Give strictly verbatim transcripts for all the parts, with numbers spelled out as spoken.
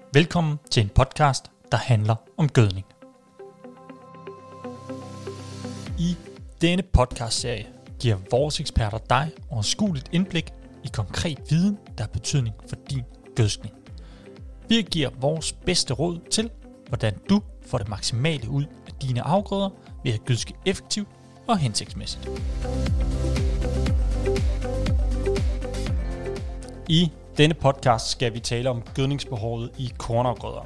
Velkommen til en podcast, der handler om gødning. I denne podcastserie giver vores eksperter dig overskueligt indblik i konkret viden, der har betydning for din gødskning. Vi giver vores bedste råd til, hvordan du får det maksimale ud af dine afgrøder ved at gødske effektivt og hensigtsmæssigt. I denne podcast skal vi tale om gødningsbehovet i kornafgrøder.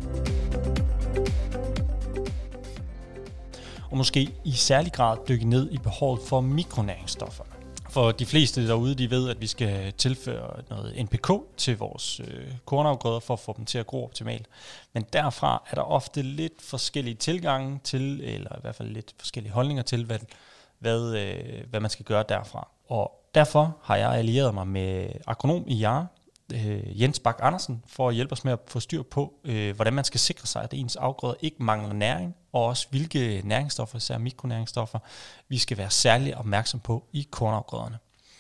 Og måske i særlig grad dykke ned i behovet for mikronæringsstoffer. For de fleste derude, de ved, at vi skal tilføre noget N P K til vores øh, kornafgrøder for at få dem til at gro optimalt. Men derfra er der ofte lidt forskellige tilgange til, eller i hvert fald lidt forskellige holdninger til, hvad, hvad, øh, hvad man skal gøre derfra. Og derfor har jeg allieret mig med agronom i Yara, øh, Jens Bak Andersen, for at hjælpe os med at få styr på, øh, hvordan man skal sikre sig, at ens afgrøder ikke mangler næring, og også hvilke næringsstoffer, især mikronæringsstoffer, vi skal være særlig opmærksom på i kornafgrøderne.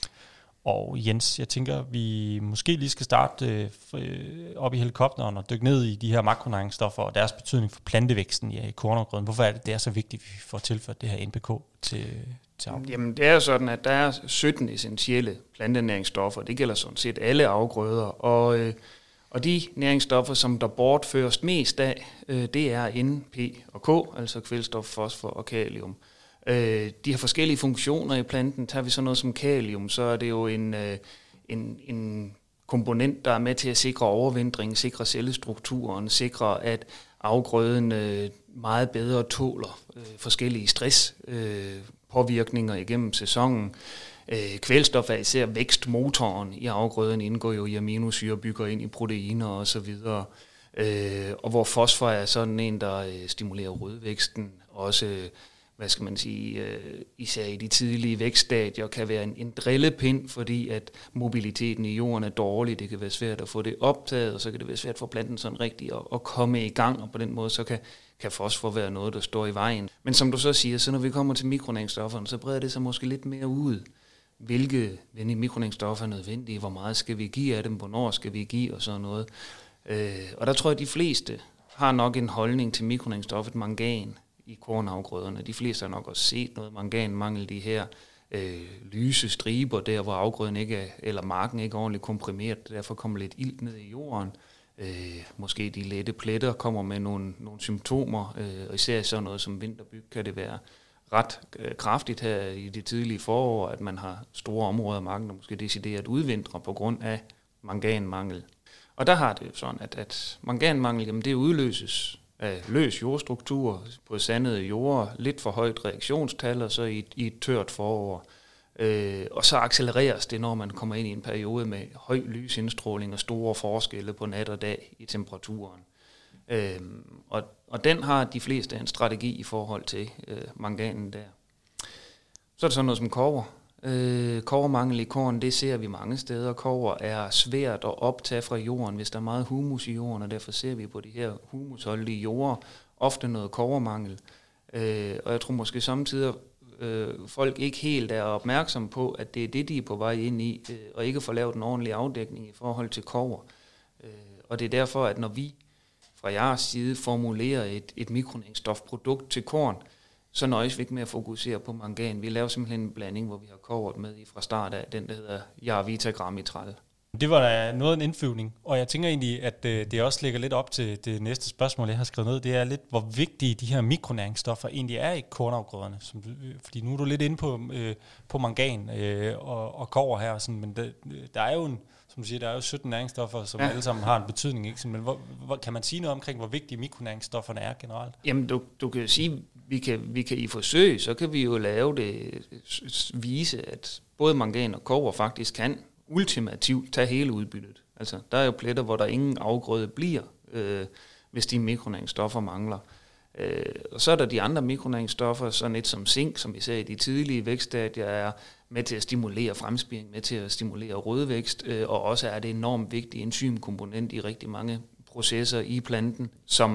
Og Jens, jeg tænker, vi måske lige skal starte øh, op i helikopteren og dykke ned i de her makronæringsstoffer og deres betydning for plantevæksten i kornafgrøden. Hvorfor er det, det er så vigtigt, at vi får tilført det her N P K til, til afgrøden? Jamen, det er jo sådan, at der er sytten essentielle plantenæringsstoffer. Det gælder sådan set alle afgrøder. Og, øh, og de næringsstoffer, som der bortføres mest af, øh, det er N, P og K, altså kvælstof, fosfor og kalium. Øh, de har forskellige funktioner i planten. Tager vi så noget som kalium, så er det jo en, øh, en, en komponent, der er med til at sikre overvintring, sikre cellestrukturen, sikre, at afgrøden øh, meget bedre tåler øh, forskellige stresspåvirkninger øh, igennem sæsonen. Øh, kvælstof er især vækstmotoren i afgrøden, indgår jo i aminosyre, bygger ind i proteiner osv. Øh, og hvor fosfor er sådan en, der øh, stimulerer rodvæksten, også øh, hvad skal man sige, øh, især i de tidlige vækststadier, kan være en, en drillepind, fordi at mobiliteten i jorden er dårlig. Det kan være svært at få det optaget, og så kan det være svært for planten sådan rigtigt at, at komme i gang, og på den måde så kan, kan fosfor være noget, der står i vejen. Men som du så siger, så når vi kommer til mikronæringsstofferne, så breder det sig måske lidt mere ud. Hvilke mikronæringsstoffer er nødvendige? Hvor meget skal vi give af dem? Hvornår skal vi give? Og sådan noget. Øh, og der tror jeg, at de fleste har nok en holdning til mikronæringsstoffet mangan i kornafgrøderne. De fleste har nok også set noget manganmangel, de her øh, lyse striber der, hvor afgrøden ikke er, eller marken ikke er ordentligt komprimeret, derfor kommer lidt ilt ned i jorden. Øh, måske de lette pletter kommer med nogle, nogle symptomer, øh, og især sådan noget som vinterbyg kan det være ret øh, kraftigt her i det tidlige forår, at man har store områder af marken, der måske decideret udvintre på grund af manganmangel. Og der har det jo sådan, at, at manganmangel, jamen det udløses af løs jordstruktur på sandede jorder, lidt for højt reaktionstal, og så i, i et tørt forår. Øh, og så accelereres det, når man kommer ind i en periode med høj lysindstråling og store forskelle på nat og dag i temperaturen. Øh, og, og den har de fleste en strategi i forhold til øh, manganen der. Så er der sådan noget som kobber. Øh, kobbermangel i korn, det ser vi mange steder. Kobber er svært at optage fra jorden, hvis der er meget humus i jorden, og derfor ser vi på de her humusholdige jorder ofte noget kobbermangel. Øh, og jeg tror måske samtidig, øh, folk ikke helt er opmærksom på, at det er det, de er på vej ind i, øh, og ikke får lavet en ordentlig afdækning i forhold til kobber. Øh, og det er derfor, at når vi fra jeres side formulerer et, et mikronæringsstofprodukt til korn, så nøjes vi ikke med at fokusere på mangan. Vi laver simpelthen en blanding, hvor vi har kobbert med i fra start af, den der hedder Yaravita Grammitral. Det var da noget af en indflyvning, og jeg tænker egentlig, at det også ligger lidt op til det næste spørgsmål, jeg har skrevet ned. Det er lidt, hvor vigtige de her mikronæringsstoffer egentlig er i kornafgrøderne. Som, fordi nu er du lidt inde på, øh, på mangan øh, og, og kobber her, sådan, men der, der er jo en, som du siger, der er jo sytten næringsstoffer, som ja. alle sammen har en betydning. Ikke? Men hvor, hvor, kan man sige noget omkring, hvor vigtige mikronæringsstofferne er generelt? Jamen, du, du kan sige, vi kan, vi kan i forsøg, så kan vi jo lave det, vise, at både mangan og kobber faktisk kan ultimativt tage hele udbyttet. Altså, der er jo pletter, hvor der ingen afgrøde bliver, øh, hvis de mikronæringsstoffer mangler. Øh, og så er der de andre mikronæringsstoffer, sådan et som zink, som vi ser i de tidlige vækststadier, er med til at stimulere fremspiring, med til at stimulere rodvækst, øh, og også er det enormt vigtig enzymkomponent i rigtig mange processer i planten, som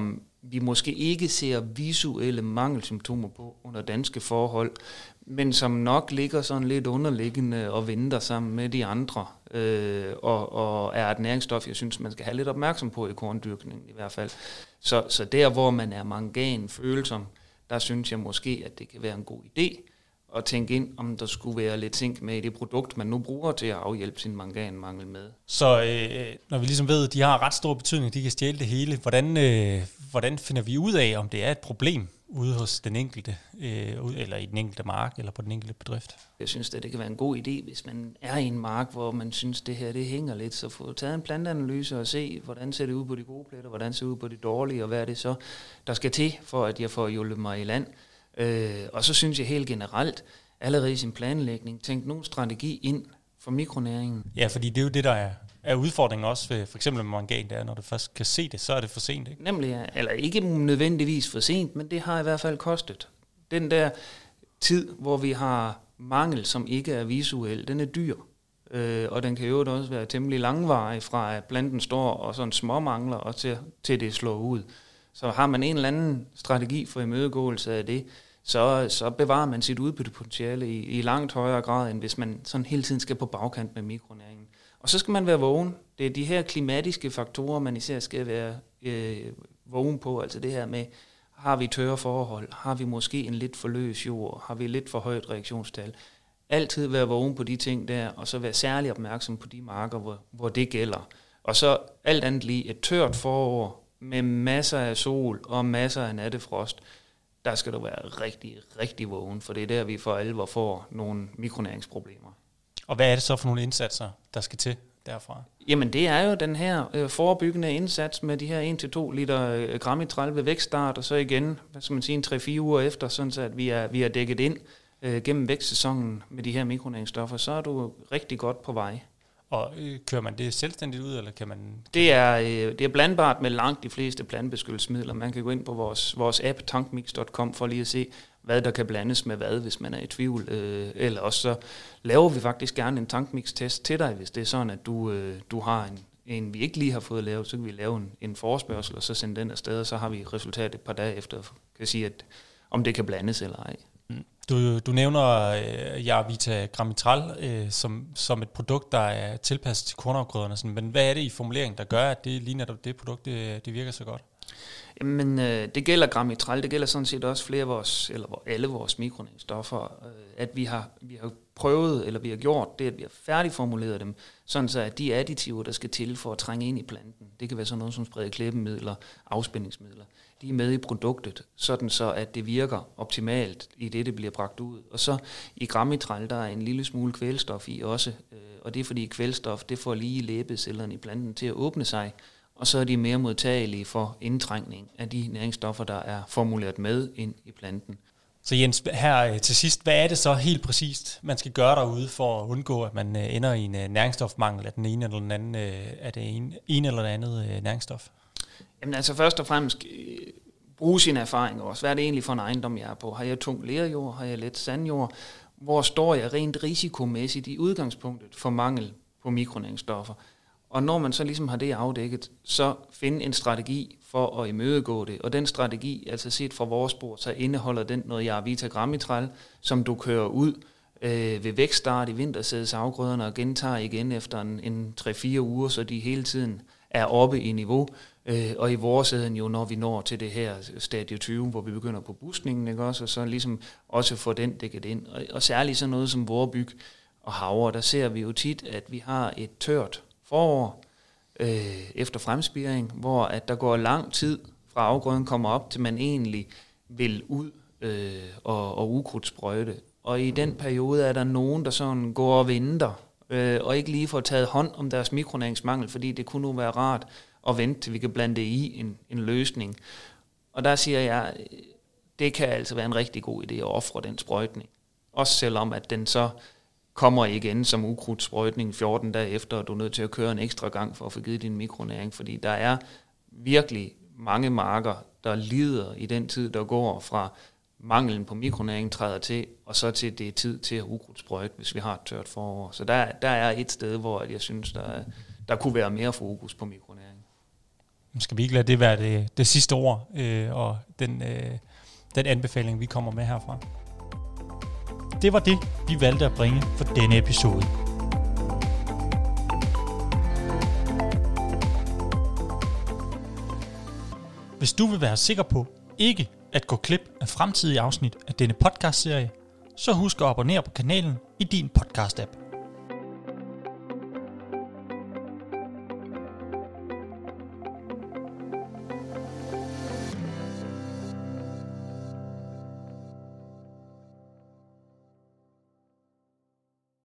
vi måske ikke ser visuelle mangelsymptomer på under danske forhold, men som nok ligger sådan lidt underliggende og venter sammen med de andre, øh, og, og er et næringsstof, jeg synes, man skal have lidt opmærksom på i korndyrkningen i hvert fald. Så, så der, hvor man er mangan-følsom, der synes jeg måske, at det kan være en god idé at tænke ind, om der skulle være lidt zink med i det produkt, man nu bruger til at afhjælpe sin manganmangel med. Så øh, når vi ligesom ved, at de har ret stor betydning, de kan stjæle det hele, hvordan, øh, hvordan finder vi ud af, om det er et problem ude hos den enkelte, øh, eller i den enkelte mark, eller på den enkelte bedrift? Jeg synes, at det kan være en god idé, hvis man er i en mark, hvor man synes, det her det hænger lidt, så få taget en planteanalyse og se, hvordan ser det ud på de gode pletter, hvordan ser det ud på de dårlige, og hvad er det så, der skal til, for at jeg får hjulpet mig i land. Øh, og så synes jeg helt generelt, allerede i sin planlægning, tænk nogen strategi ind for mikronæringen. Ja, fordi det er jo det, der er, er udfordringen også ved for eksempel med mangan, der når du først kan se det, så er det for sent, ikke? Nemlig, eller ikke nødvendigvis for sent, men det har i hvert fald kostet. Den der tid, hvor vi har mangel, som ikke er visuel, den er dyr. Øh, og den kan jo også være temmelig langvarig fra at planten står og sådan små mangler, og til, til det slår ud. Så har man en eller anden strategi for imødegåelse af det, så, så bevarer man sit udbyttepotentiale i, i langt højere grad, end hvis man sådan hele tiden skal på bagkant med mikronæringen. Og så skal man være vågen. Det er de her klimatiske faktorer, man især skal være øh, vågen på. Altså det her med, har vi tørre forhold? Har vi måske en lidt for løs jord? Har vi lidt for højt reaktionstal? Altid være vågen på de ting der, og så være særlig opmærksom på de marker, hvor, hvor det gælder. Og så alt andet lige et tørt forår med masser af sol og masser af nattefrost. Der skal du være rigtig, rigtig vågen, for det er der, vi for alvor får nogle mikronæringsproblemer. Og hvad er det så for nogle indsatser, der skal til derfra? Jamen det er jo den her øh, forebyggende indsats med de her en til to liter øh, Gramitrel ved vækststart, og så igen, hvad skal man sige, en tre fire uger efter, sådan så at vi er, vi er dækket ind øh, gennem vækstsæsonen med de her mikronæringsstoffer, så er du rigtig godt på vej. Og øh, kører man det selvstændigt ud, eller kan man... Det er, øh, det er blandbart med langt de fleste plantebeskyttelsesmidler. Man kan gå ind på vores, vores app, tankmix punktum com, for lige at se, hvad der kan blandes med hvad, hvis man er i tvivl. Øh, eller også så laver vi faktisk gerne en tankmix-test til dig, hvis det er sådan, at du, øh, du har en, en, vi ikke lige har fået lavet, så kan vi lave en, en forespørgsel, og så sende den afsted, og så har vi resultatet et par dage efter, kan sige, at, om det kan blandes eller ej. Du, du nævner øh, Jarvita Gramitrel øh, som, som et produkt, der er tilpasset til kornafgrøderne. Sådan. Men hvad er det i formuleringen, der gør, at det lige netop det produkt, det, det virker så godt? Jamen, øh, det gælder Gramitrel, det gælder sådan set også flere af vores, eller alle vores mikronæringsstoffer, øh, at vi har, vi har prøvet, eller vi har gjort det, at vi har færdigformuleret dem, sådan så at de additiver, der skal til for at trænge ind i planten, det kan være sådan noget som sprede klæbemidler, afspændingsmidler, de er med i produktet, sådan så at det virker optimalt i det, det bliver bragt ud. Og så i Gramitrel, der er en lille smule kvælstof i også, øh, og det er fordi kvælstof, det får lige læbecellerne i planten til at åbne sig, og så er de mere modtagelige for indtrængning af de næringsstoffer, der er formuleret med ind i planten. Så Jens, her til sidst, hvad er det så helt præcist, man skal gøre derude for at undgå, at man ender i en næringsstofmangel af den ene eller den anden, af det ene, ene eller det andet næringsstof? Jamen altså først og fremmest bruge sine erfaringer også. Hvad er det egentlig for en ejendom, jeg er på? Har jeg tung lerjord? Har jeg let sandjord? Hvor står jeg rent risikomæssigt i udgangspunktet for mangel på mikronæringsstoffer? Og når man så ligesom har det afdækket, så finde en strategi for at imødegå det. Og den strategi, altså set fra vores bord, så indeholder den noget Jarvita Gramitrel, som du kører ud øh, ved vækststart i vintersædsafgrøderne og gentager igen efter en, en tre fire uger, så de hele tiden er oppe i niveau. Øh, og i vårsæden jo, når vi når til det her stadie tyve, hvor vi begynder på buskningen, ikke også? Og så ligesom også få den dækket ind. Og, og særligt sådan noget som vårbyg og havre, der ser vi jo tit, at vi har et tørt forår øh, efter fremspiring, hvor at der går lang tid fra afgrøden kommer op, til man egentlig vil ud øh, og, og ukrudtsprøjte. Og i den periode er der nogen, der sådan går og venter, øh, og ikke lige får taget hånd om deres mikronæringsmangel, fordi det kunne nu være rart at vente, til vi kan blande det i en, en løsning. Og der siger jeg, det kan altså være en rigtig god idé at ofre den sprøjtning. Også selvom at den så kommer igen som ukrudtsprøjtning fjorten dage efter, og du er nødt til at køre en ekstra gang for at få givet din mikronæring, fordi der er virkelig mange marker, der lider i den tid, der går fra manglen på mikronæring træder til, og så til det er tid til at ukrudtsprøjte, hvis vi har et tørt forår. Så der, der er et sted, hvor jeg synes, der, der kunne være mere fokus på mikronæring. skal vi ikke lade det være det, det sidste ord, øh, og den, øh, den anbefaling, vi kommer med herfra. Det var det, vi valgte at bringe for denne episode. Hvis du vil være sikker på ikke at gå klip af fremtidige afsnit af denne podcastserie, så husk at abonnere på kanalen i din podcast-app.